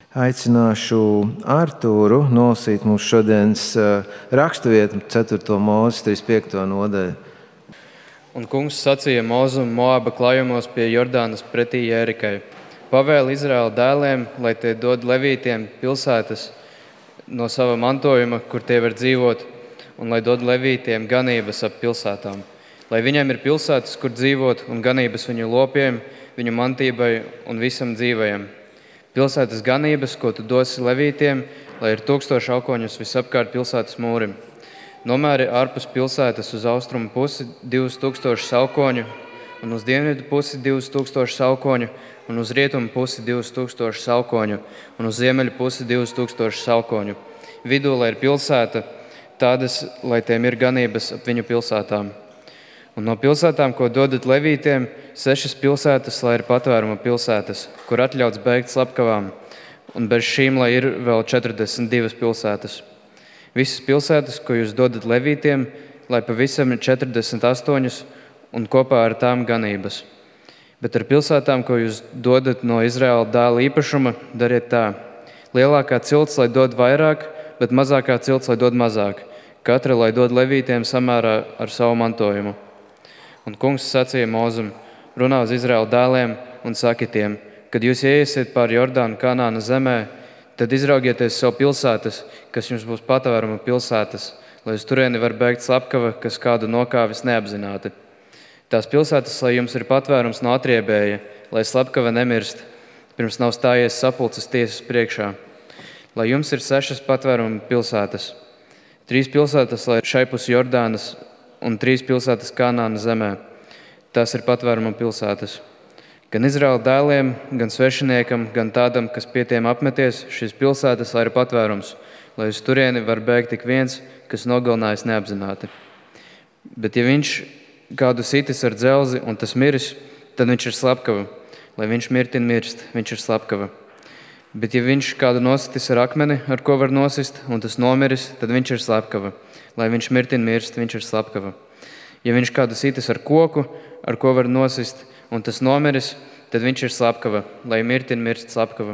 Aicināšu Artūru nolasīt mums šodienas raksturvietu 4. Mūzes 35. nodaļu. Un kungs sacīja Mozum Moaba klājumos pie Jordānas pretī Jērikai: pavēli Izraēla dēliem, lai tie dod levītiem pilsētas no sava mantojuma, kur tie var dzīvot, un lai dod levītiem ganības ap pilsētām. Lai viņiem ir pilsētas, kur dzīvot, un ganības viņu lopiem, viņu mantībai un visam dzīvajam. Pilsētas ganības, ko tu dosi levītiem, lai ir 1000 aukoņus visapkārt pilsētas mūrim. Nomēri ārpus pilsētas uz austrumu pusi 2000 aukoņu, un uz dienvidu pusi 2000 aukoņu, un uz rietumu pusi 2000 aukoņu, un uz ziemeļu pusi 2000 aukoņu. Vidū, lai ir pilsēta, tādas, lai tiem ir ganības ap viņu pilsētām. Un no pilsētām, ko dodat levītiem, 6 pilsētas, lai ir patvēruma pilsētas, kur atļauts beigt slepkavām, un bez šīm, lai ir vēl 42 pilsētas. Visas pilsētas, ko jūs dodat levītiem, lai pavisam ir 48, un kopā ar tām ganības. Bet ar pilsētām, ko jūs dodat no Izraēla dēla īpašuma, dariet tā: lielākā cilts, lai dod vairāk, bet mazākā cilts, lai dod mazāk. Katra, lai dod levītiem samērā ar savu mantojumu. Un kungs sacīja Mozum: runā uz Izraēla dēliem un saki tiem, kad jūs ieiesiet pāri Jordānu Kanāna zemē, tad izraugieties sev pilsētas, kas jums būs patvēruma pilsētas, lai uz turieni var beigt slepkava, kas kādu nokāvis neapzināti. Tās pilsētas, lai jums ir patvērums no atriebēja, lai slepkava nemirst, pirms nav stājies sapulces tiesas priekšā. Lai jums ir 6 patvēruma pilsētas, 3 pilsētas, lai ir šai pus Jordānas, un 3 pilsētas Kanāna zemē. Tās ir patvēruma pilsētas. Gan Izraēla dēliem, gan svešiniekam, gan tādam, kas pie tiem apmeties, šīs pilsētas, lai ir patvērums, lai uz turieni var bēgt tik viens, kas nogalinājis neapzināti. Bet ja viņš kādu sitis ar dzelzi un tas miris, tad viņš ir slepkava. Lai viņš mirtin mirst, viņš ir slepkava. Bet ja viņš kādu nositis ar akmeni, ar ko var nosist, un tas nomiris, tad viņš ir slepkava. Lai viņš mirtin mirst, viņš ir slepkava. Ja viņš kādu sitis ar koku, ar ko var nosist, un tas nomiris, tad viņš ir slepkava. Lai mirtin mirst, slepkava.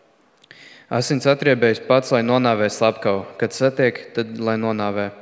Asins atriebējis pats, lai nonāvē slepkavu. Kad satiek, tad lai nonāvē.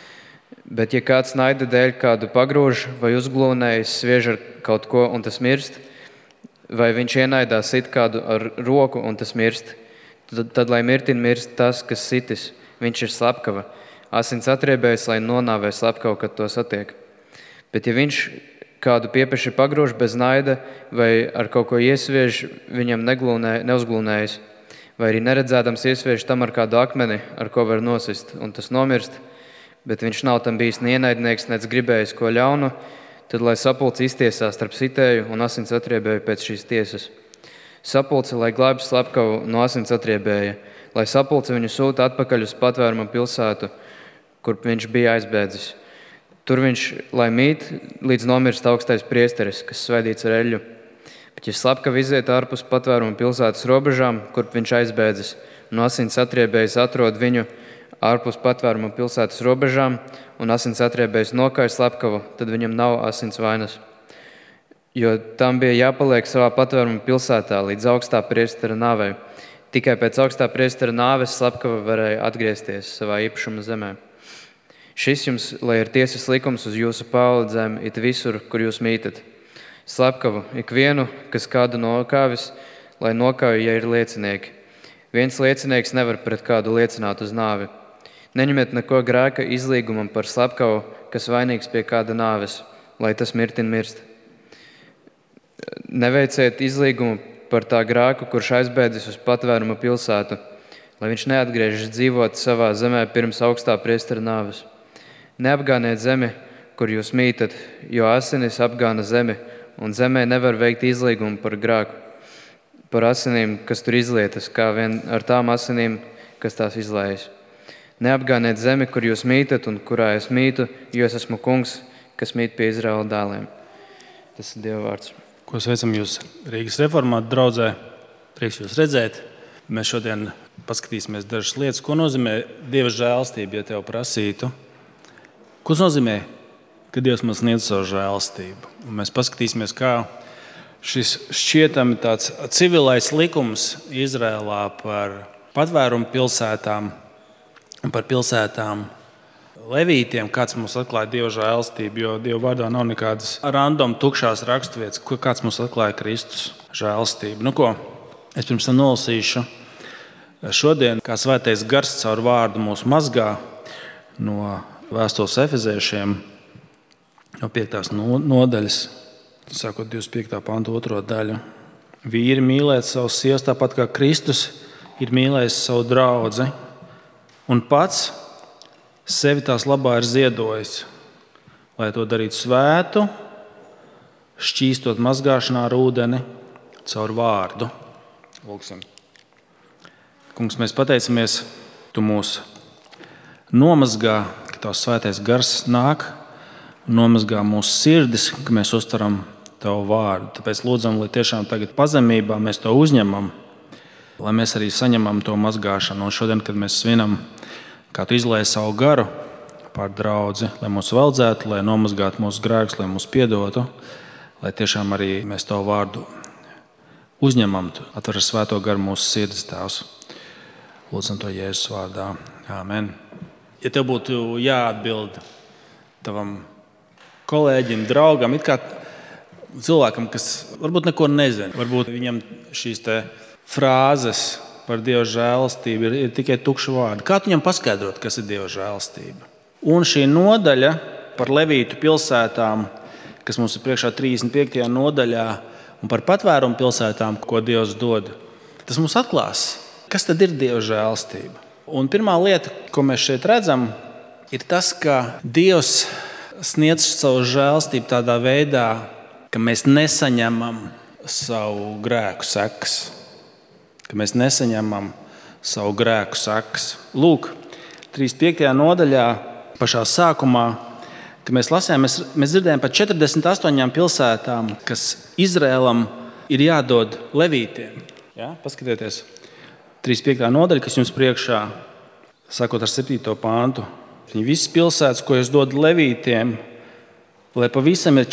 Bet ja kāds naida dēļ kādu pagrūž vai uzglūnējis sviež ar kaut ko, un tas mirst, vai viņš ienaidā sit kādu ar roku, un tas mirst, tad lai mirtin mirst tas, kas sitis, viņš ir slepkava. Asins atriebējis, lai nonāvē slepkavu, kad to satiek. Bet ja viņš kādu piepeši pagrūž bez naida vai ar kaut ko iesviež, viņam neuzglūnējis, vai arī neredzēdams iesviež tam ar kādu akmeni, ar ko var nosist, un tas nomirst, bet viņš nav tam bijis ne ienaidnieks, nec gribējis ko ļaunu, tad lai sapulce iztiesā starp sitēju un asins atriebēju pēc šīs tiesas. Sapulce, lai glābj slepkavu no asins atriebēja, lai sapulce viņu sūta atpakaļ uz patvēruma pilsētu, kur viņš bija aizbēdzis. Tur viņš, lai mīt, līdz nomirst augstais priesteris, kas svētīts ar eļļu. Bet ja slepkava iziet ārpus patvēruma pilsētas robežām, kur viņš aizbēdzis, un asins atriebējis atrod viņu ārpus patvēruma pilsētas robežām, un asins atriebējis nokāj slepkavu, tad viņam nav asins vainas. Jo tam bija jāpaliek savā patvēruma pilsētā līdz augstā priestera nāvei. Tikai pēc augstā priestera nāves slepkava varēja atgriezties savā īpašuma zemē. Šis jums, lai ir tiesas likums uz jūsu paaudzēm, it visur, kur jūs mītat. Slepkavu ikvienu, kas kādu nokāvis, lai nokauj, ja ir liecinieki. Viens liecinieks nevar pret kādu liecināt uz nāvi. Neņemiet neko grēka izlīgumam par slepkavu, kas vainīgs pie kāda nāves, lai tas mirtin mirst. Neveiciet izlīgumu par tā grēku, kurš aizbēdzis uz patvēruma pilsētu, lai viņš neatgriežas dzīvot savā zemē pirms augstā priestera nāves. Neapgāniet zemi, kur jūs mītat, jo asinis apgāna zemi, un zemē nevar veikt izlīgumu par grēku, par asinīm, kas tur izlietas, kā vien ar tām asinīm, kas tās izlējas. Neapgāniet zemi, kur jūs mītat un kurā es mītu, jo es esmu kungs, kas mīt pie Izraēla dēliem. Tas ir Dieva vārds. Ko sveicam jūs Rīgas reformātu draudzē. Prieks jūs redzēt. Mēs šodien paskatīsimies dažas lietas. Ko nozīmē Dieva žēlstība, ja tev prasītu? Ko nozīmē, ka Dievs man sniedz savu žēlstību? Un mēs paskatīsimies, kā šis šķietami tāds civilais likums Izrēlā par patvērumu pilsētām, par pilsētām levītiem, kāds mums atklāja Dieva žēlastību, jo Dieva vārdā nav nekādas random tukšās raksturvietas, kāds mums atklāja Kristus žēlastību. Nu ko, es pirms tam nolasīšu. Šodien, kā svētais gars caur vārdu mūs mazgā no vēstules Efeziešiem, no 5. nodaļas, sākot 25. pantu 2. daļu. Vīri mīlēt savus sievas tāpat kā Kristus ir mīlējis savu draudzi un pats sevi tās labā ir ziedojis, lai to darītu svētu, šķīstot mazgāšanā ar ūdeni caur vārdu. Lūksim. Kungs, mēs pateicamies, Tu mūs nomazgā, ka Tavs svētais gars nāk, nomazgā mūsu sirdis, ka mēs uztaram Tavu vārdu. Tāpēc lūdzam, lai tiešām tagad pazemībā mēs to uzņemam, lai mēs arī saņemam to mazgāšanu. Un šodien, kad mēs svinam, kā Tu izlēji savu garu pār draudzi, lai mūs veldzētu, lai nomazgātu mūsu grēkus, lai mūs piedotu, lai tiešām arī mēs Tavu vārdu uzņemam, atver ar svēto garu mūsu sirdis, Tēvs. Lūdzam to Jēzus vārdā. Āmen. Ja tev būtu jāatbild tavam kolēģim, draugam, it kā cilvēkam, kas varbūt neko nezina, varbūt viņam šīs te frāzes par Dieva žēlastību ir tikai tukši vārdi. Kā tu viņam paskaidrot, kas ir Dieva žēlastība? Un šī nodaļa par levītu pilsētām, kas mums ir priekšā 35. nodaļā, un par patvērumu pilsētām, ko Dievs dod, tas mums atklās, kas tad ir Dieva žēlastība. Un pirmā lieta, ko mēs šeit redzam, ir tas, ka Dievs sniedz savu žēlastību tādā veidā, ka mēs nesaņemam savu grēku sekas. Ka mēs nesaņemam savu grēku sekas. Lūk, 35. nodaļā, pašā sākumā, kad mēs lasījām, mēs dzirdējām par 48 pilsētām, kas Izrēlam ir jādod levītiem. Ja? Paskatieties, 35. nodaļa, kas jums priekšā, sākot ar 7. pāntu. Viņi visas pilsētas, ko es dodu levītiem, lai pavisam ir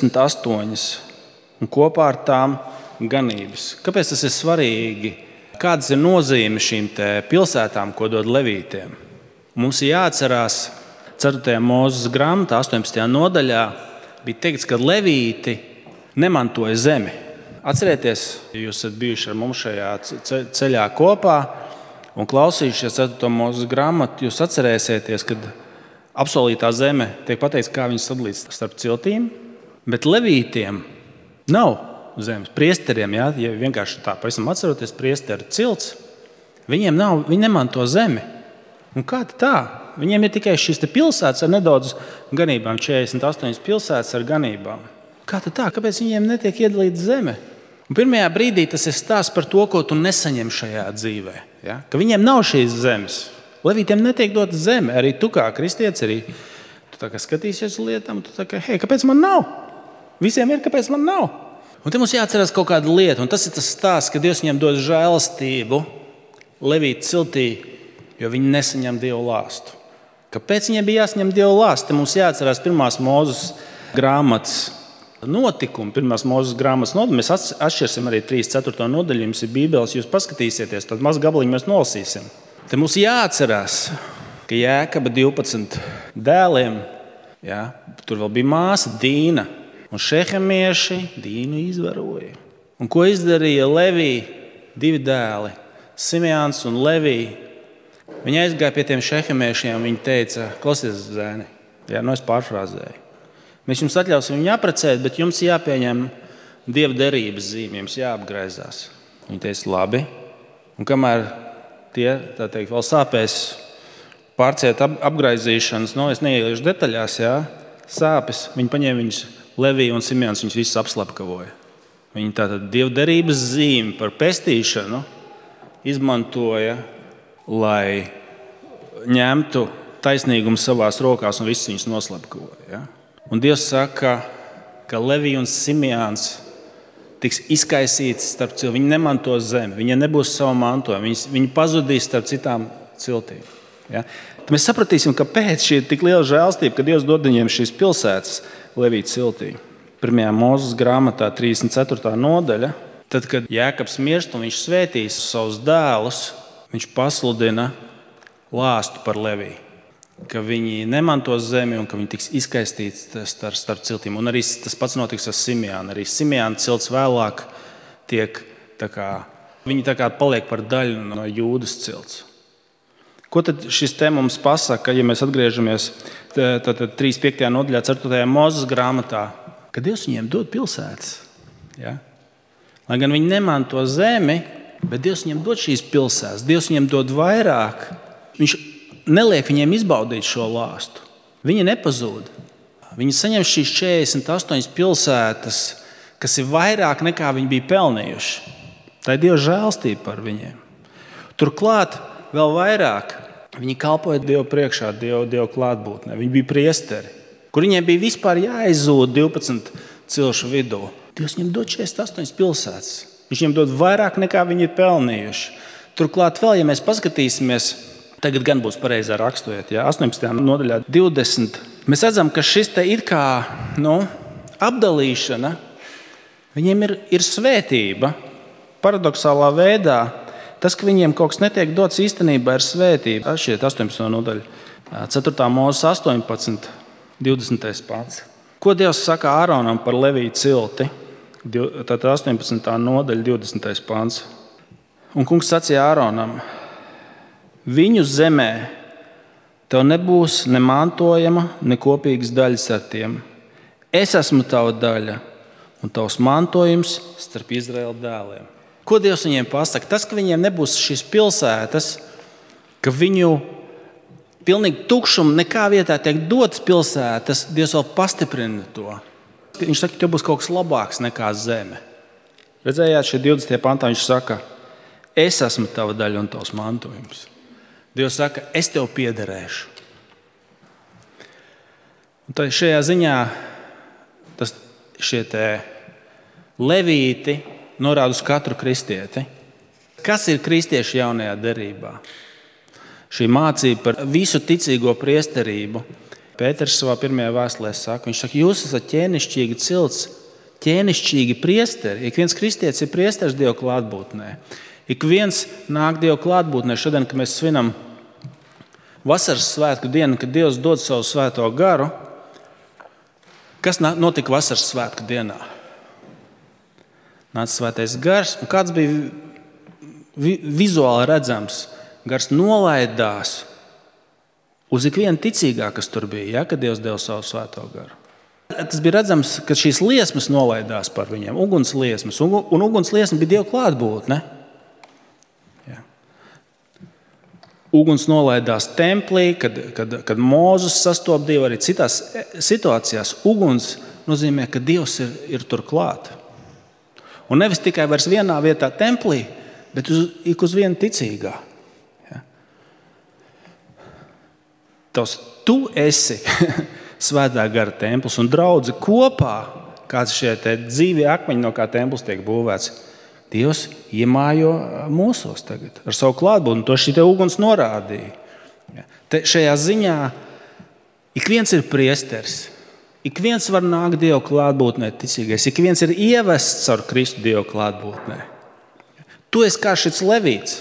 48, un kopā ar tām ganības. Kāpēc tas ir svarīgi? Kādas ir nozīme šīm pilsētām, ko dod levītiem? Mums ir jāatcerās, 4. Mūzes grāmatā, 18. nodaļā, bija teikts, ka levīti nemantoja zemi. Atcerieties, ja jūs esat bijuši ar mums šajā ceļā kopā un klausījušies 4. Mūzes grāmatu, jūs atcerēsieties, kad apsolītā zeme tiek pateikts, kā viņas sadalīts starp ciltīm, bet levītiem nav zemes. Priesteriem, ja vienkārši tā pavisam atceroties, priesteri cilts, viņi nemanto zemi. Un kā tā? Viņiem ir tikai šīs pilsētas ar nedaudz ganībām, 48 pilsētas ar ganībām. Kā tā? Kāpēc viņiem netiek iedalīta zeme? Un pirmajā brīdī tas ir stāsts par to, ko tu nesaņem šajā dzīvē. Ja? Ka viņiem nav šīs zemes. Levītiem netiek dota zeme. Arī tu kā kristietis, arī tu tā kā skatīsies uz lietām, tu tā kā, hei, kāpēc man nav? Visiem ir, kāpēc man nav? Un te mums jāatcerās kaut kāda lieta, un tas ir tas stāsts, ka Dievs viņiem dod žēlastību levītu ciltī, jo viņi nesaņem Dievu lāstu. Kāpēc viņiem bija jāsaņem Dievu lāstu? Te mums jāatcerās 1. Mūzes grāmatas notikumu. 1. Mūzes grāmatas nodaļu. Mēs atšķirsim arī 3.4. nodaļu. Jums ir Bībeles, jūs paskatīsieties, tad maz gabaliņu mēs nolasīsim. Te mums jāatcerās, ka Jēkaba 12 dēliem, ja, tur vēl bija māsa Dīna, un šehemieši Dīnu izvaroja. Un ko izdarīja Levī 2 dēli, Simeons un Levī? Viņi aizgāja pie tiem šehemiešiem, un viņi teica, klausies, zēni, ja, es pārfrāzēju. Mēs jums atļausim viņu apprecēt, bet jums jāpieņem Dieva derības zīme, jums jāapgraizās. Viņi teica, labi. Un kamēr tie, tā teikt, vēl sāpēs pārciet apgraizīšanas, es neieiešu detaļās, jā, sāpes, viņi paņēma viņus, Levī un Simeons, viņus visus apslepkavoja. Viņi tātad Dieva derības zīmi par pestīšanu izmantoja, lai ņemtu taisnīgumu savās rokās un visus viņus noslepkavoja. Ja? Un Dievs saka, ka Levī un Simeons tiks izkaisīts starp cilvēkiem. Viņi nemantos zemi, viņiem nebūs savu mantojumu, viņi pazudīs starp citām ciltīm. Ja? Tad mēs sapratīsim, kāpēc šī ir tik liela žēlstība, ka Dievs dod viņiem šīs pilsētas Levītu ciltī. 1. Mūzes grāmatā 34. nodaļa. Tad, kad Jēkabs mirst un viņš svētīs savus dēlus, viņš pasludina lāstu par Leviju, ka viņi nemantos zemi un ka viņi tiks izkaistīti starp ciltīm. Un arī tas pats notiks ar Simeānu. Arī Simeāna cilts vēlāk tiek viņi paliek par daļu no Jūdas cilts. Ko tad šis te mums pasaka, ja mēs atgriežamies 35. nodaļā 4. Mūzes grāmatā, ka Dievs viņiem dod pilsētas. Ja? Lai gan viņi nemanto zemi, bet Dievs viņiem dod šīs pilsētas. Dievs viņiem dod vairāk. Viņš neliek viņiem izbaudīt šo lāstu. Viņi nepazūd. Viņi saņem šīs 48 pilsētas, kas ir vairāk nekā viņi bija pelnījuši. Tā ir Dieva žēlstība par viņiem. Turklāt vēl vairāk viņi kalpoja Dievu priekšā, Dievu klātbūtnē. Viņi bija priesteri, kur viņiem bija vispār jāizzūd 12 cilšu vidū. Dievs viņiem dod 48 pilsētas. Viņš viņiem dod vairāk nekā viņi ir pelnījuši. Turklāt vēl, ja mēs paskatīsimies, tagad gan būs pareizā raksturot, 18. nodaļā 20. Mēs redzam, ka šis te ir kā apdalīšana. Viņiem ir svētība. Paradoxālā veidā tas, ka viņiem kaut kas netiek dots, īstenībā ir svētība. Šķiet 18. nodaļa, 4. Mūzes 18, 20. pants. Ko Dievs saka Āronam par Leviju cilti? Tātad 18. nodaļa, 20. pants. Un kungs sacīja Āronam: viņu zemē tev nebūs ne mantojama, ne kopīgas daļas ar tiem. Es esmu tava daļa un tavs mantojums starp Izraēla dēliem. Ko Dievs viņiem pasaka? Tas, ka viņiem nebūs šīs pilsētas, ka viņu pilnīgi tukšumu nekā vietā tiek dotas pilsētas, Dievs vēl pastiprina to. Viņš saka, ka tev būs kaut kas labāks nekā zeme. Redzējāt, šeit 20. pantā viņš saka: es esmu tava daļa un tavs mantojums. Dievs saka, es tev piederēšu. Un tad šajā ziņā šie levīti norāda uz katru kristieti. Kas ir kristieši jaunajā derībā? Šī mācība par visu ticīgo priesterību. Pēters savā pirmajā vēstulē saka, viņš saka, jūs esat ķēnišķīgi cilts, ķēnišķīgi priesteri. Ik viens kristietis ir priesteris Dieva klātbūtnē. Ik viens nāk Dieva klātbūtnē. Šodien, kad mēs svinam vasaras svētku dienu, kad Dievs dod savu svēto garu, kas notika vasaras svētku dienā? Nāca svētais gars, un kāds bija vizuāli redzams? Gars nolaidās uz ikvienu ticīgā, kas tur bija, kad Dievs deva savu svēto garu. Tas bija redzams, ka šīs liesmas nolaidās par viņiem, uguns liesmas, un uguns liesma bija Dieva klātbūtne. Uguns nolaidās templī, kad Mūzes sastopa Dievu, arī citās situācijās. Uguns nozīmē, ka Dievs ir tur klāt. Un nevis tikai vairs vienā vietā templī, bet uz vienu ticīgā. Tu esi svētā gara templis un draudze kopā, kāds šie dzīvie akmeņi, no kā templis tiek būvēts. Dievs iemājo mūsos tagad ar savu klātbūtni. To šī uguns norādīja. Šajā ziņā ik viens ir priesteris. Ik viens var nākt Dieva klātbūtnē ticīgais. Ik viens ir ievests ar Kristu Dieva klātbūtnē. Tu esi kā šis levīts.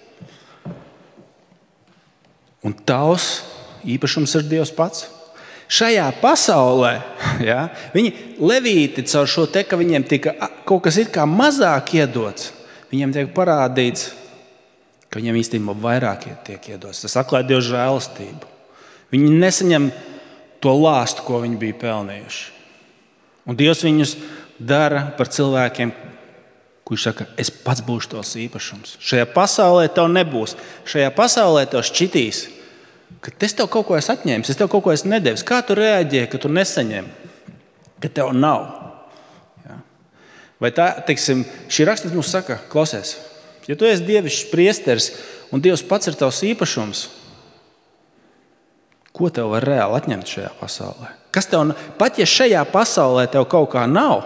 Un tavs īpašums ir Dievs pats. Šajā pasaulē viņi levīti caur šo te, ka viņiem tika kaut kas it kā mazāk iedots, viņiem tiek parādīts, ka viņiem īstenībā vairāk tiek iedots. Tas atklāja Dieva žēlastību. Viņi nesaņem to lāstu, ko viņi bija pelnījuši. Un Dievs viņus dara par cilvēkiem, kurš saka, es pats būšu tos īpašums. Šajā pasaulē tev nebūs. Šajā pasaulē tev šķitīs, ka es tev kaut ko esmu atņēmis, es tev kaut ko esmu nedevis. Kā tu reaģē, ka tu nesaņem, ka tev nav? Ja? Vai tā, teiksim, šī raksts mums saka, klausies, ja tu esi dievišķs priesteris un Dievs pats ir tavs īpašums, ko tev var reāli atņemt šajā pasaulē? Kas tev, pat ja šajā pasaulē tev kaut kā nav,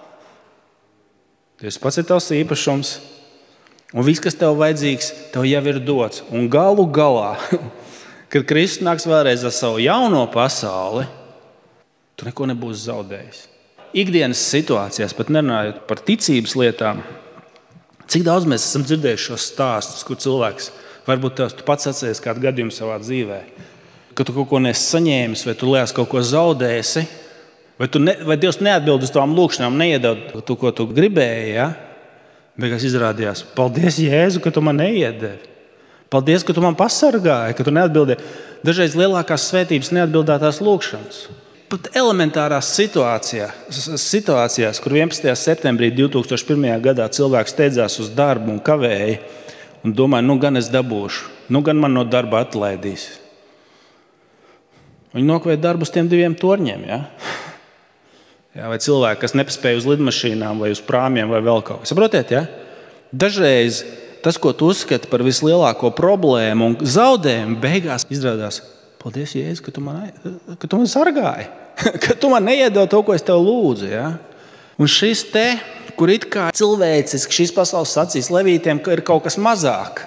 Dievs pats ir tavs īpašums un viss, kas tev vajadzīgs, tev jau ir dots. Un galu galā, kad Kristus nāks vēlreiz ar savu jauno pasauli, tu neko nebūsi zaudējis. ikdienas situācijās, pat nerunājot par ticības lietām, cik daudz mēs esam dzirdējuši šos stāstus, kur cilvēks, varbūt tu pats atceries kādu gadījumu savā dzīvē, ka tu kaut ko nesi saņēmis, vai tu liekas kaut ko zaudēsi, vai Dievs neatbild uz tām lūkšanām, neiedod to, ko tu gribēji, ja? Beigās izrādījās, paldies, Jēzu, ka tu man neiedevi. Paldies, ka tu man pasargāji, ka tu neatbildēji. Dažreiz lielākās svētības neatbildētās lūkšanas. Pat elementārās situācijās, kur 11. septembrī 2001. gadā cilvēks steidzās uz darbu un kavēja un domāja, nu gan es dabūšu, nu gan man no darba atlaidīs. Viņi nokavēja darbu uz tiem 2 torņiem, ja? Jā, vai cilvēki, kas nepaspēja uz lidmašīnām vai uz prāmiem vai vēl kaut ko. Saprotiet, ja? Dažreiz tas, ko tu uzskati par vislielāko problēmu un zaudējumu, beigās izrādās, paldies, Jēzus, ka tu man sargāji, ka tu man neiedod to, ko es tev lūdzu. Ja? Un šis te, kur it kā cilvēciski šīs pasaules sacīs levītiem, ka ir kaut kas mazāk,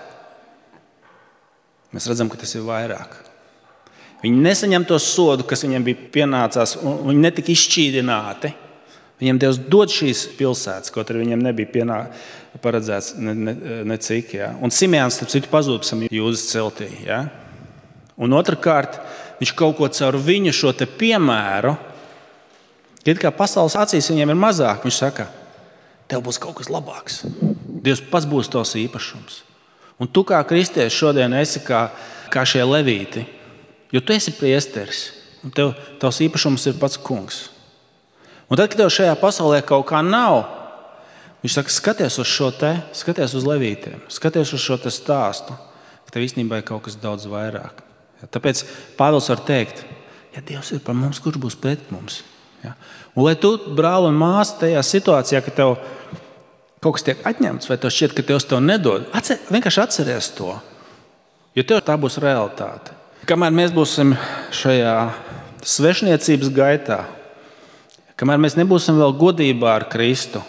mēs redzam, ka tas ir vairāk. Viņi nesaņem to sodu, kas viņiem bija pienācās, un viņi netika izšķīdināti. Viņiem Dievs dod šīs pilsētas, kaut arī viņiem nebija paredzēts necik. Ja? Un Simeons, starp citu, pazūd pēc Jūdas celtī. Ja? Un otrkārt, viņš kaut ko caur viņu šo te piemēru, kad kā pasaules acīs viņiem ir mazāk, viņš saka, tev būs kaut kas labāks. Dievs pats būs tavs īpašums. Un tu kā kristietis šodien esi kā šie levīti, jo tu esi priesteris, un tavs īpašums ir pats kungs. Un tad, kad tev šajā pasaulē kaut kā nav, viņš saka, skaties uz levītiem, skaties uz šo te stāstu, ka tev īstenībā ir kaut kas daudz vairāk. Ja, tāpēc Pāvils var teikt, ja Dievs ir par mums, kurš būs pret mums? Ja? Un lai tu, brāl un māsa, tajā situācijā, ka tev kaut kas tiek atņemts, vai tev šķiet, ka Dievs tev nedod, vienkārši atceries to, jo tev tā būs realitāte. Kamēr mēs būsim šajā svešniecības gaitā, kamēr mēs nebūsim vēl godībā ar Kristu,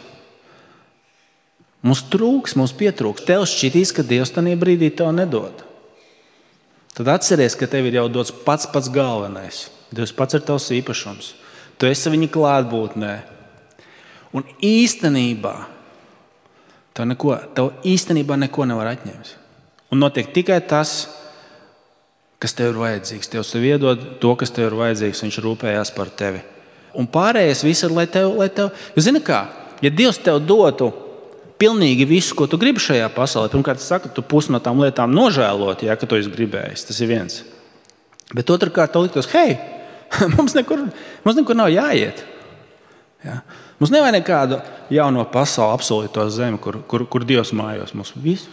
mums pietrūks. Tev šķitīs, ka Dievs tajā brīdī tev nedod. Tad atceries, ka tev ir jau dots pats galvenais. Dievs pats ir tavs īpašums. Tu esi viņa klātbūtnē. Un īstenībā tev neko nevar atņemt. Un notiek tikai tas, kas tev ir vajadzīgs. Dievs tev iedod to, kas tev ir vajadzīgs. Viņš rūpējās par tevi. Un pārējais viss ir, lai tev... Jo zini kā, ja Dievs tev dotu pilnīgi visu, ko tu gribi šajā pasaulē, pirmkārt, saka, tu pusi no tām lietām nožēlot, ja, ka tu esi gribējis. Tas ir viens. Bet otrkārt, tev liktos, hei, mums nekur nav jāiet. Ja? Mums nevajag nekādu jauno pasauli, apsolīto zemi, kur Dievs mājos mums visu.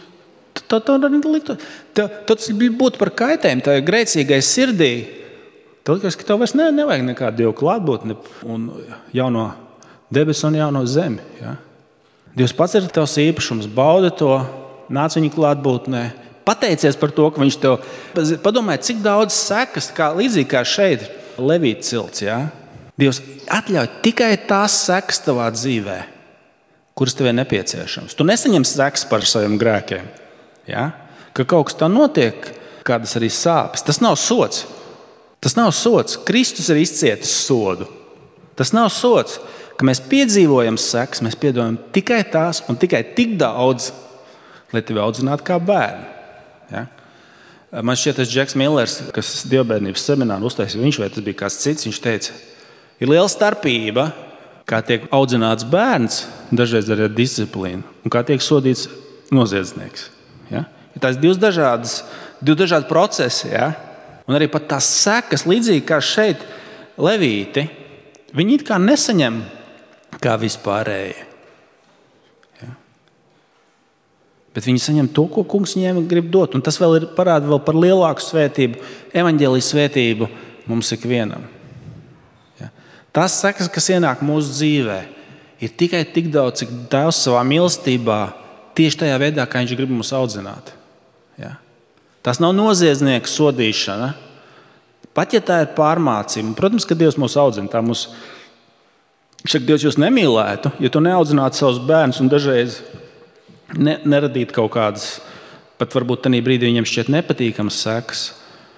Tas būtu par kaitējumu tai grēcīgai sirdī. Tev liekas, ka tev vairs nevajag nekādu Dievu klātbūtni un jauno debesu un jauno zemi. Ja? Dievs pats ir tavs īpašums, baudi to, nāc viņa klātbūtnē, pateicies par to, ka viņš tev... Padomāj, cik daudz sekas, līdzīgi kā šeit, Levīta cilts. Ja? Dievs atļauj tikai tās sekas tavā dzīvē, kuras tev ir nepieciešams. Tu nesaņem sekas par saviem grēkiem. Ja? Ka kaut kas tā notiek, kādas arī sāpes. Tas nav sods. Kristus ir izcietis sodu. Tas nav sods, ka mēs piedzīvojam sekas, mēs piedzīvojam tikai tās un tikai tik daudz, lai tevi audzinātu kā bērnu. Ja? Man šķiet, tas Džeks Millers, kas dievbērnības semināru uztaisīja, viņš vai tas bija kāds cits, viņš teica, ir liela starpība, kā tiek audzināts bērns, dažreiz arī ar disciplīnu, un kā tiek sodīts noziedznieks. Ja? Ir tās divi dažādi procesi. Ja? Un arī pat tās sekas, līdzīgi kā šeit levīti, viņi it kā nesaņem kā vispārēji. Ja? Bet viņi saņem to, ko kungs viņiem grib dot. Un tas vēl parāda par lielāku svētību, evaņģēlijas svētību mums ikvienam. Ja? Tās sekas, kas ienāk mūsu dzīvē, ir tikai tik daudz, cik Tēvs savā mīlestībā tieši tajā veidā, kā viņš grib mūs audzināt. Ja? Tas nav noziedznieka sodīšana. Pat ja tā ir pārmācība, protams, ka Dievs mūs audzina. Tā mūs, Dievs jūs nemīlētu, ja tu neaudzinātu savus bērnus un dažreiz neradītu kaut kādas, pat varbūt tajā brīdī viņiem šķiet nepatīkamas sekas.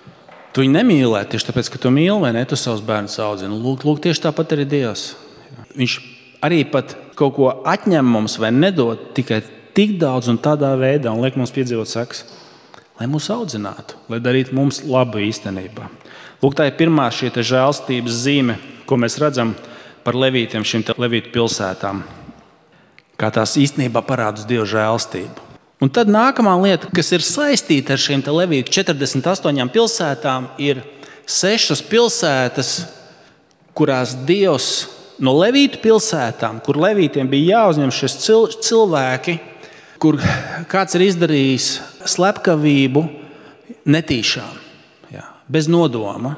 Tu viņu nemīlētu tieši tāpēc, ka tu mīli vai ne, tu savus bērnus audzini. Lūk, tieši tāpat arī Dievs. viņš arī pat kaut ko atņem mums vai nedod tikai tik daudz un tādā veidā, un liek mums piedzīvot sekas, lai mūs audzinātu, lai darītu mums labu īstenībā. Lūk, tā ir pirmā šī žēlstības zīme, ko mēs redzam par levītiem, šīm levītu pilsētām. Kā tās īstenībā parāda uz Dieva žēlstību. Un tad nākamā lieta, kas ir saistīta ar šīm levītu 48 pilsētām, ir 6 pilsētas, kurās Dievs no levītu pilsētām, kur levītiem bija jāuzņem šis cilvēki, kur kāds ir izdarījis slepkavību netīšām, bez nodoma.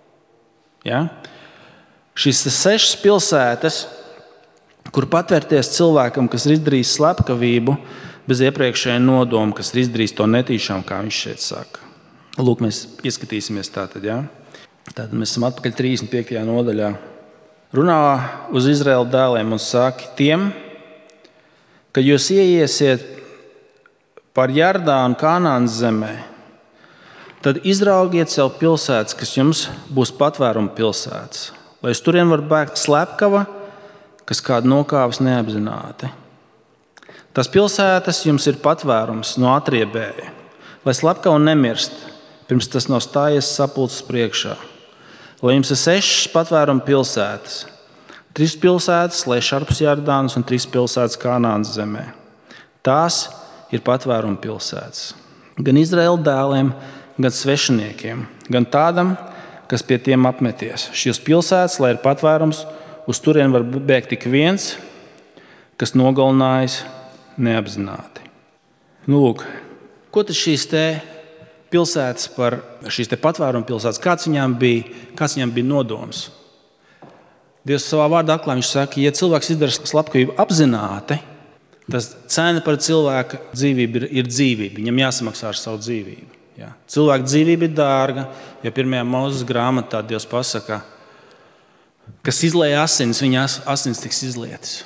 Šīs 6 pilsētas, kur patvērties cilvēkam, kas ir izdarījis slepkavību bez iepriekšējā nodoma, kas ir izdarījis to netīšām, kā viņš šeit saka. Lūk, mēs ieskatīsimies tātad. Tātad mēs esam atpakaļ 35. nodaļā. Runā uz Izraēla dēliem un saka tiem, ka jūs ieiesiet par Jordānu Kanānas zemē, tad izraugiet sev pilsētas, kas jums būs patvēruma pilsētas, lai uz turien var bēgt slepkava, kas kādu nokāvis neapzināti. Tas pilsētas jums ir patvērums no atriebēja, lai slepkava nemirst, pirms tas nav stājies sapulces priekšā. Lai jums ir 6 patvēruma pilsētas, 3 pilsētas, lai šarpus Jordānas un 3 pilsētas Kanānas zemē. Tās ir patvēruma pilsētas. Gan Izraēla dēliem, gan svešiniekiem, gan tādam, kas pie tiem apmeties. Šīs pilsētas, lai ir patvērums, uz turien var bēgt tik viens, kas nogalinājis neapzināti. Lūk, ko tad šīs pilsētas par šīs patvēruma pilsētas, kāds viņām bija nodoms? Dievs savā vārdā atklāja, viņš saka, ja cilvēks izdara slepkavību apzināti, tas cena par cilvēka dzīvību ir dzīvība. Viņam jāsamaksā ar savu dzīvību. Cilvēka dzīvība ir dārga, jo 1. Mūzes grāmatā Dievs pasaka, kas izlēja asinis, viņa asinis tiks izlietas.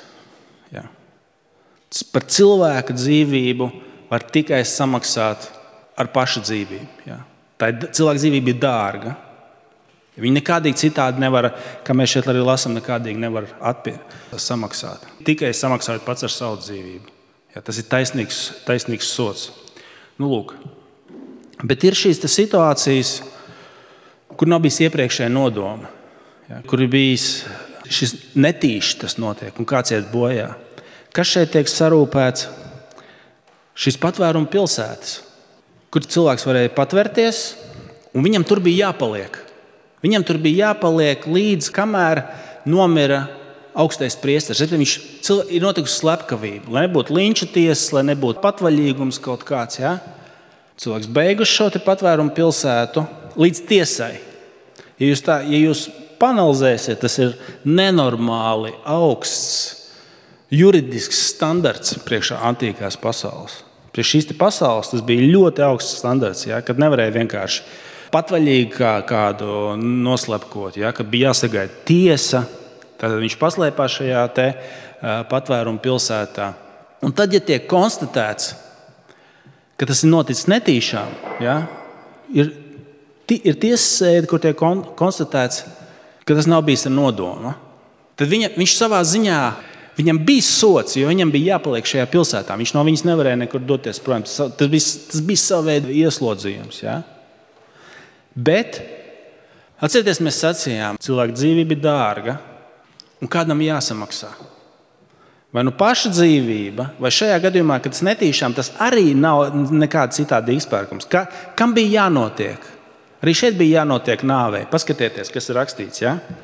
Par cilvēka dzīvību var tikai samaksāt ar pašu dzīvību. Tā cilvēka dzīvība ir dārga. Viņa nekādīgi citādi nevar, kā mēs šeit arī lasām, nekādīgi nevar samaksāt. Tikai samaksājot pats ar savu dzīvību. Tas ir taisnīgs sods. Lūk. Bet ir šīs situācijas, kur nav bijis iepriekšējā nodoma, kur ir bijis šis netīši tas notiek un kāds iet bojā. Kas šeit tiek sarūpēts? Šīs patvēruma pilsētas, kur cilvēks varēja patvērties, un viņam tur bija jāpaliek. Viņam tur bija jāpaliek līdz kamēr nomira augstais priesteris. Viņš ir notikusi slepkavība, lai nebūtu linča tiesas, lai nebūtu patvaļīgums kaut kāds. Cilvēks beiguši šo patvērumu pilsētu līdz tiesai. Ja jūs panalizēsiet, tas ir nenormāli augsts juridisks standarts priekšā antīkās pasaules. Priekš šīs pasaules tas bija ļoti augsts standarts, kad nevarēja vienkārši patvaļīgi kādu noslepkot, kad bija jāsagaida tiesa. Tad viņš paslēpās šajā patvērumu pilsētā. Un tad, ja tiek konstatēts, ka tas ir noticis netīšām, ir tiesas sēde, kur tiek konstatēts, ka tas nav bijis ar nodomu, tad viņš savā ziņā, viņam bija sots, jo viņam bija jāpaliek šajā pilsētā. Viņš no viņas nevarēja nekur doties prom. Tas bija sava veida ieslodzījums. Bet, atcerieties, mēs sacījām, cilvēka dzīvība ir dārga un kādam jāsamaksā. Vai paša dzīvība, vai šajā gadījumā, kad tas netīšām, tas arī nav nekāda citāda izpērkums. Kam bija jānotiek? Arī šeit bija jānotiek nāvei. Paskatieties, kas ir rakstīts.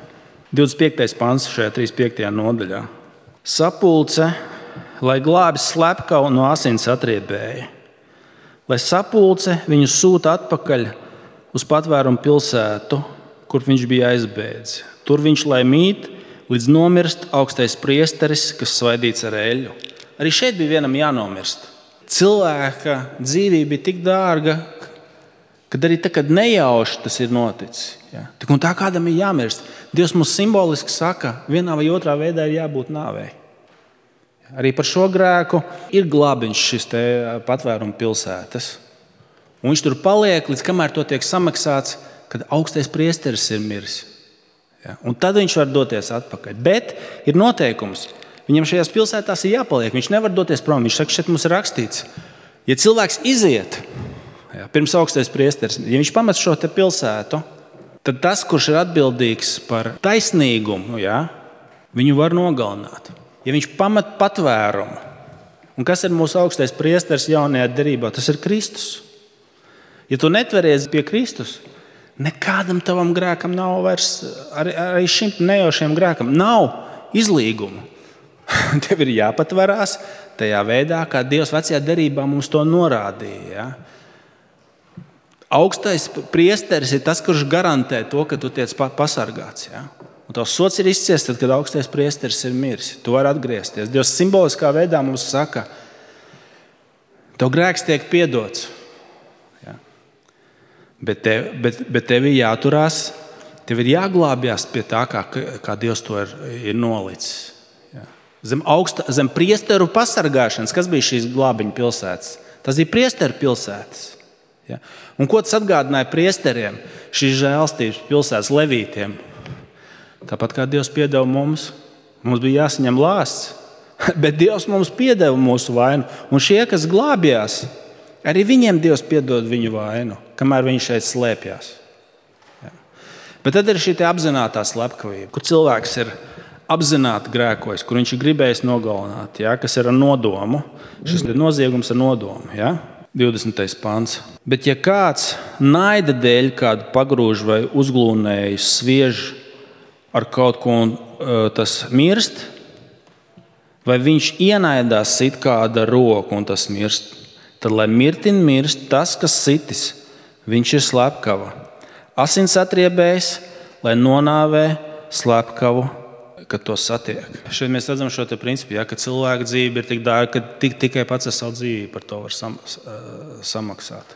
25. pants šajā 35. nodaļā. Sapulce, lai glābi slepkavu no asins atriebēja. Lai sapulce viņu sūta atpakaļ uz patvērumu pilsētu, kur viņš bija aizbēdzis. Tur viņš lai mīt, līdz nomirst augstais priesteris, kas svaidīts ar eļļu. Arī šeit bija vienam jānomirst. Cilvēka dzīvība ir tik dārga, kad arī tad, kad nejauši tas ir noticis. Tik un tā kādam ir jāmirst. Dievs mums simboliski saka, vienā vai otrā veidā ir jābūt nāvei. Arī par šo grēku ir glābiņš šis patvērumu pilsētas. Un viņš tur paliek, līdz kamēr to tiek samaksāts, kad augstais priesteris ir miris. Ja? Un tad viņš var doties atpakaļ. Bet ir noteikums. Viņam šajās pilsētās ir jāpaliek. Viņš nevar doties prom. Viņš saka, šeit mums ir rakstīts. Ja cilvēks iziet, pirms augstais priesteris, ja viņš pamet šo te pilsētu, tad tas, kurš ir atbildīgs par taisnīgumu, viņu var nogalināt. Ja viņš pamet patvērumu, un kas ir mūsu augstais priesteris jaunajā derībā, tas ir Kristus. Ja tu netveries pie Kristus, nekādam tavam grēkam nav vairs, arī šim nejaušiem grēkam, nav izlīgumu. Tev ir jāpatvarās tajā veidā, kā Dievs vecajā derībā mums to norādīja. Ja? Augstais priesteris ir tas, kurš garantē to, ka tu tiec pasargāts. Ja? Un tavs sots ir izciests, tad, kad augstais priesteris ir miris. Tu vari atgriezties. Dievs simboliskā veidā mums saka, tev grēks tiek piedots. Bet tev ir jāturās, tev ir jāglābjas pie tā, kā Dievs to ir nolicis. Ja. Zem priesteru pasargāšanas, kas bija šīs glābiņu pilsētas? Tas bija priesteru pilsētas. Ja. Un ko tas atgādināja priesteriem, šīs žēlstības pilsētas levītiem? Tāpat kā Dievs piedeva mums bija jāsaņem lāsts, bet Dievs mums piedeva mūsu vainu. Un šie, kas glābjās, arī viņiem Dievs piedod viņu vainu, kamēr viņi šeit slēpjas. Ja. Bet tad ir šī apzinātā slepkavība, kur cilvēks ir apzināti grēkojis, kur viņš ir gribējis nogalināt, kas ir ar nodomu. Šis ir noziegums ar nodomu. 20. pants. Bet ja kāds naida dēļ kādu pagrūž vai uzglūnēju sviež ar kaut ko un tas mirst, vai viņš ienaidās sit kāda roku un tas mirst, tad, lai mirtin mirst tas, kas sitis, viņš ir slepkava. Asins atriebējs, lai nonāvē slepkavu, kad to satiek. Šeit mēs redzam šo principu, ka cilvēka dzīve ir tik dārga, ka tikai pats ar savu dzīvi par to var samaksāt.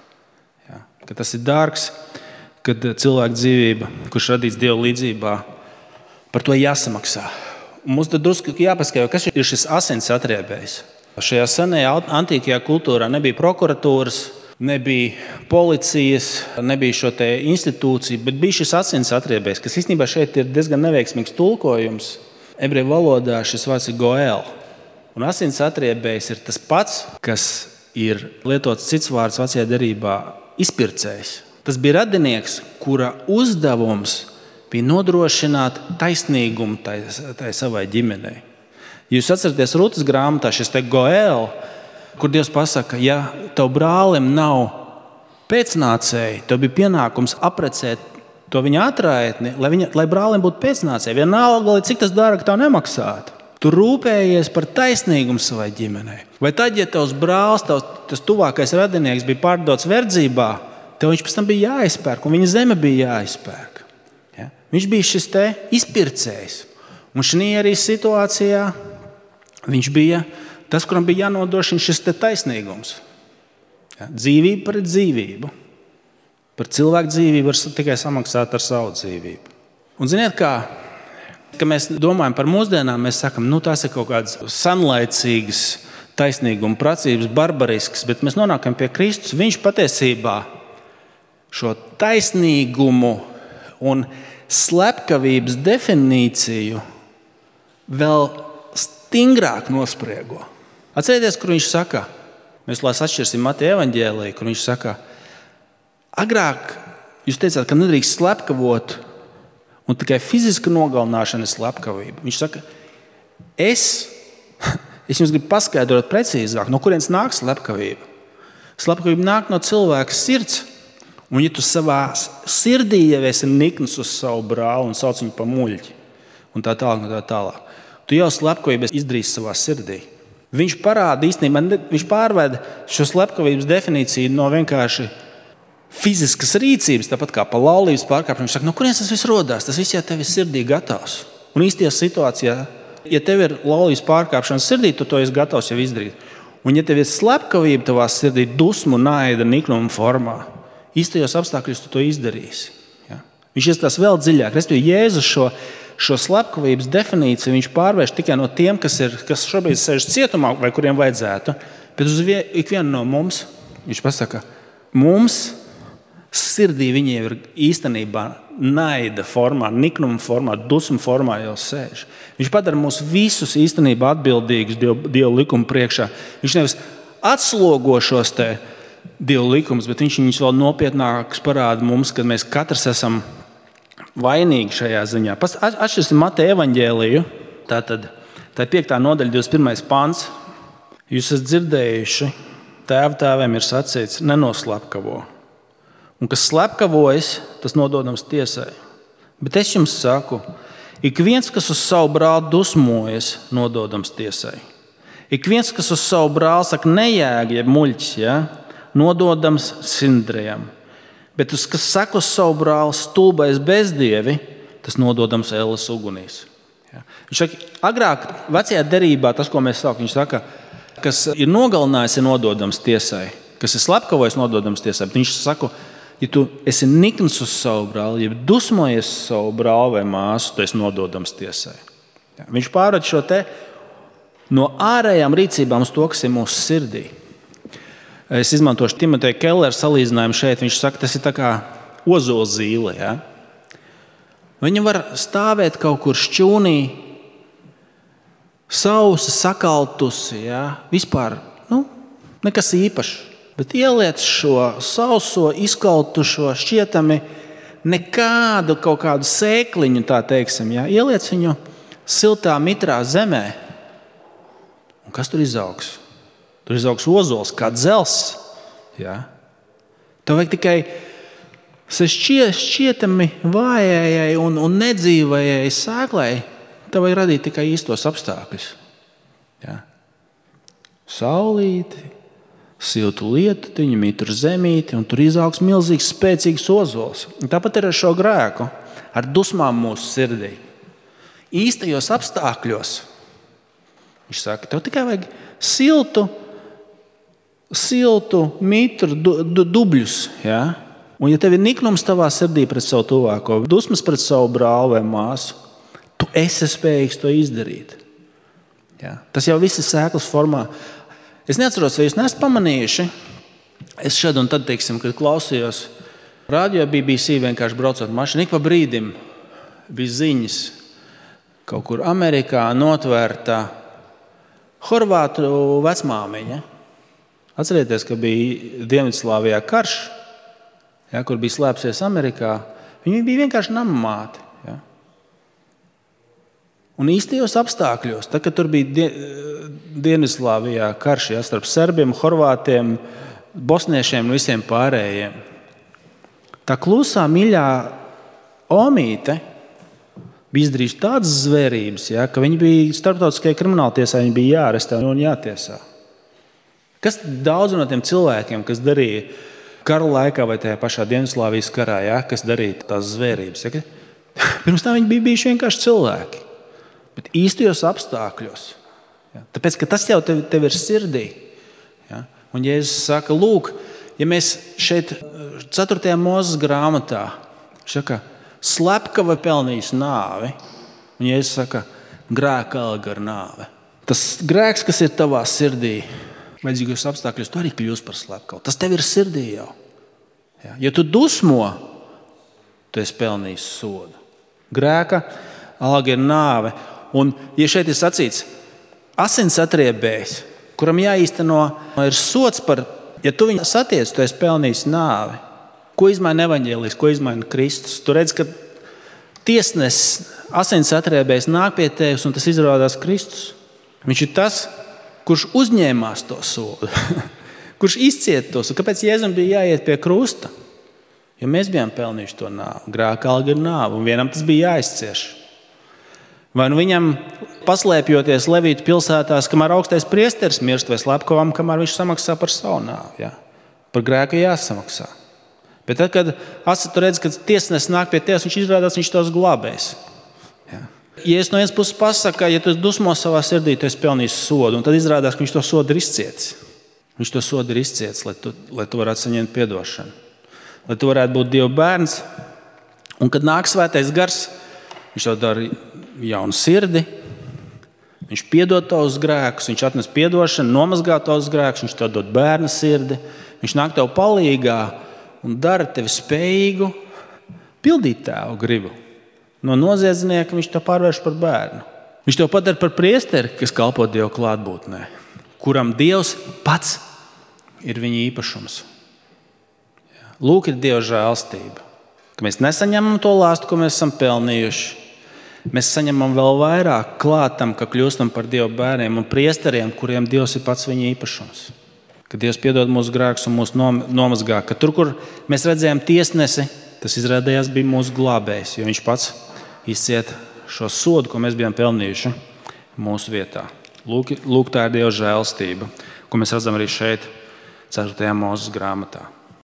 Ka tas ir dārgs, kad cilvēka dzīvība, kurš radīts Dieva līdzībā, par to jāsamaksā. Un mums tad drusku jāpaskaidro, kas ir šis asins atriebējs. Šajā senajā antīkajā kultūrā nebija prokuratūras, nebija policijas, nebija šo te institūciju, bet bija šis asins atriebējs, kas īstenībā šeit ir diezgan neveiksmīgs tulkojums. Ebreju valodā šis vārds ir goēl. Un asins atriebējs ir tas pats, kas ir lietots cits vārds vecajā derībā – izpircējs. Tas bija radinieks, kura uzdevums bija nodrošināt taisnīgumu tai savai ģimenei. Jūs atceraties Rūtas grāmatā šis te goēl, kur Dievs pasaka, ja tev brālim nav pēcnācēji, tev bija pienākums aprecēt to viņa atraitni, lai brālim būtu pēcnācēji. Vienalga, cik tas dārgi tev nemaksātu. Tu rūpējies par taisnīgumu savai ģimenei. Vai tad, ja tavs brālis, tas tuvākais radinieks bija pārdots verdzībā, tev viņš pēc tam bija jāizpērk, un viņa zeme bija jāizpērk. Ja? Viņš bija šis te izpircējs. Un šī arī situācijā viņš bija tas, kuram bija jānodrošina šis te taisnīgums. Ja? Dzīvība pret dzīvību. Par cilvēku dzīvību var tikai samaksāt ar savu dzīvību. Un ziniet kā, kad mēs domājam par mūsdienām, mēs sakam, tās ir kaut kādas senlaicīgas taisnīguma prasības, barbariskas, bet mēs nonākam pie Kristus. Viņš patiesībā šo taisnīgumu un slepkavības definīciju vēl stingrāk nospriego. Atcerieties, kur viņš saka, mēs lai atšķirsim Mateja evaņģēliju, kur viņš saka, agrāk jūs teicāt, ka nedrīkst slepkavot un tikai fiziska nogalināšana ir slepkavība. Viņš saka, es jums gribu paskaidrot precīzāk, no kurienes nāk slepkavība. Slepkavība nāk no cilvēka sirds, un ja tu savā sirdī jau esi nikns uz savu brāli un sauc viņu pa muļķi, un tā tālāk. Tu jau slepkavību izdarīsi savā sirdī. Viņš parāda īstenībā, viņš pārveda šo slepkavības definīciju no vienkārši fiziskas rīcības, tāpat kā pa laulības pārkāpšanu. Viņš saka, no kurienes tas viss rodās? Tas viss jau tev ir sirdī gatavs. Un īstajā situācijā, ja tev ir laulības pārkāpšana sirdī, tu to esi gatavs jau izdarīt. Un ja tev ir slepkavība tavā sirdī dusmu, naida, niknuma formā, īstajos apstākļos tu to izdarīsi. Ja? Viņš iestās vēl dziļāk. Respektīvi, Jēzus šo slepkavības definīciju viņš pārvērš tikai no tiem, kas šobrīd sēž cietumā vai kuriem vajadzētu, bet uz ikvienu no mums viņš pasaka, mums sirdī viņiem ir īstenībā naida formā, niknuma formā, dusmu formā jau sēž. Viņš padara mūs visus īstenībā atbildīgus Dieva likuma priekšā. Viņš nevis atslogo šos te Dieva likumus, bet viņš viņus vēl nopietnākus parāda mums, kad mēs katrs esam vainīgi šajā ziņā. Atšķirsim Mateja evaņģēliju, tā ir 5. nodaļa, 21. pants. Jūs esat dzirdējuši, tēviem ir sacīts, nenoslepkavo. Un kas slepkavojas, tas nododams tiesai. Bet es jums saku, ik viens, kas uz savu brāli dusmojas, nododams tiesai. Ik viens, kas uz savu brāli saka nejēga, jeb muļķis, nododams sindrējam. Bet uz kas saka uz savu brāli stulbais bezdievi, tas nododams elles ugunīs. Viņš saka, agrāk vecajā derībā, tas, ko mēs sākam, viņš saka, kas ir nogalinājis, ir nododams tiesai. Kas ir slepkavojis, nododams tiesai. Bet viņš saka, ja tu esi nikns uz savu brāli, ja dusmojies uz savu brāli vai māsu, tu esi nododams tiesai. Viņš pārved šo te no ārējām rīcībām uz to, kas ir mūsu sirdī. Es izmantošu Timoteja Kellera salīdzinājumu šeit. Viņš saka, tas ir tā kā ozolzīle. Ja? Viņa var stāvēt kaut kur šķūnī, sausa, sakaltusi, vispār nekas īpašs. Bet ieliec šo sauso, izkaltušo, šķietami nekādu kaut kādu sēkliņu, tā teiksim, ieliec viņu siltā, mitrā zemē. Un kas tur izaugs? Tur izaugs ozols, kā dzelzs. Tev vajag tikai šķietami vājējai un nedzīvajai sēklai. Tev vajag radīt tikai īstos apstākļus. Saulīti, siltu lietiņu, mitru zemīti, un tur izaugs milzīgs, spēcīgs ozols. Un tāpat ir ar šo grēku, ar dusmām mūsu sirdī. Īstajos apstākļos, viņš saka, tev tikai vajag siltu mitru dubļus. Un ja tev ir niknums tavā sirdī pret savu tuvāko, dusmas pret savu brāli vai māsu, tu esi spējīgs to izdarīt. Tas jau viss ir sēklas formā. Es neatceros, vai jūs neesat pamanījuši. Es šad un tad, teiksim, kad klausījos radio BBC, vienkārši braucot mašīnu, ik pa brīdim bija ziņas kaut kur Amerikā notvērta horvātu vecmāmiņa. Atcerieties, ka bija Dienvidslāvijā karš, kur bija slēpsies Amerikā. Viņa bija vienkārši namamāte. Un īstajos apstākļos, tad, kad tur bija Dienvidslāvijā karš starp serbiem, horvātiem, bosniešiem un visiem pārējiem, tā klusā, miļā omīte bija izdarījusi tādas zvērības, ka viņi bija starptautiskajā krimināltiesā, viņi bija jāarestē un jātiesā. Kas daudz no tiem cilvēkiem, kas darīja kara laikā vai tajā pašā Dienvidslāvijas karā, kas darīja tās zvērības? Pirms tam viņi bija bijuši vienkārši cilvēki. Bet īstajos apstākļos. Tāpēc, ka tas jau tev ir sirdī. Un Jēzus saka, lūk, ja mēs šeit 4. Mūzes grāmatā saka, slepkava pelnījis nāvi, un Jēzus saka, grēka alga ir nāve. Tas grēks, kas ir tavā sirdī, vajadzīgos apstākļos, tu arī kļūsi par slepkavu. Tas tev ir sirdī jau. Ja tu dusmo, tu esi pelnījis sodu. Grēka alga ir nāve. Un, ja šeit ir sacīts, asins atriebējs, kuram jāīsteno ir sots par, ja tu viņu satiec, tu esi pelnījis nāvi. Ko izmaina evaņģēlijs, ko izmaina Kristus? Tu redz, ka tiesnesis, asins atriebējs nāk pie tevis, un tas izrādās Kristus. Viņš ir tas, kurš uzņēmās to sodu, kurš izciet to sodu. Kāpēc Jēzum bija jāiet pie krusta? Jo mēs bijām pelnījuši to nāvi. Grēka alga ir nāve, un vienam tas bija jāizcieš. Vai nu viņam paslēpjoties Levītu pilsētās, kamēr augstais priesteris mirst, vai slepkavam, kamēr viņš samaksā par savu nāvi. Par grēku jāsamaksā. Bet tad, kad tu redz, ka tiesnesis nāk pie tevis, viņš izrādās, viņš tos glābēs. Ja es no vienas puses pasaka, ja tu dusmo savā sirdī, tu esi pelnījis sodu, un tad izrādās, ka viņš to sodu ir izcietis. Viņš to sodu ir izcietis, lai tu varētu saņemt piedošanu. Lai tu varētu būt Dieva bērns. Un kad nāk svētais gars, viņš to dara jaunu sirdi, viņš piedod tavus grēkus, viņš atnes piedošanu, nomazgā tavus grēkus, viņš tev dod bērna sirdi, viņš nāk tev palīgā un dara tevi spējīgu pildīt tēva gribu. No noziedznieka viņš to pārvērš par bērnu. Viņš to padara par priesteri, kas kalpo Dieva klātbūtnē, kuram Dievs pats ir viņa īpašums. Lūk, ir Dieva žēlstība, ka mēs nesaņemam to lāstu, ko mēs esam pelnījuši. Mēs saņemam vēl vairāk klātam, ka kļūstam par Dieva bērniem un priesteriem, kuriem Dievs ir pats viņa īpašums. Ka Dievs piedod mūsu grēkus un mūs nomazgā. Ka tur, kur mēs redzējām tiesnesi, tas izrādījās bija mūsu glābējs, jo viņš pats izciet šo sodu, ko mēs bijām pelnījuši mūsu vietā. Lūk, tā ir Dieva žēlstība, ko mēs redzam arī šeit, 4. Mūzes grāmatā.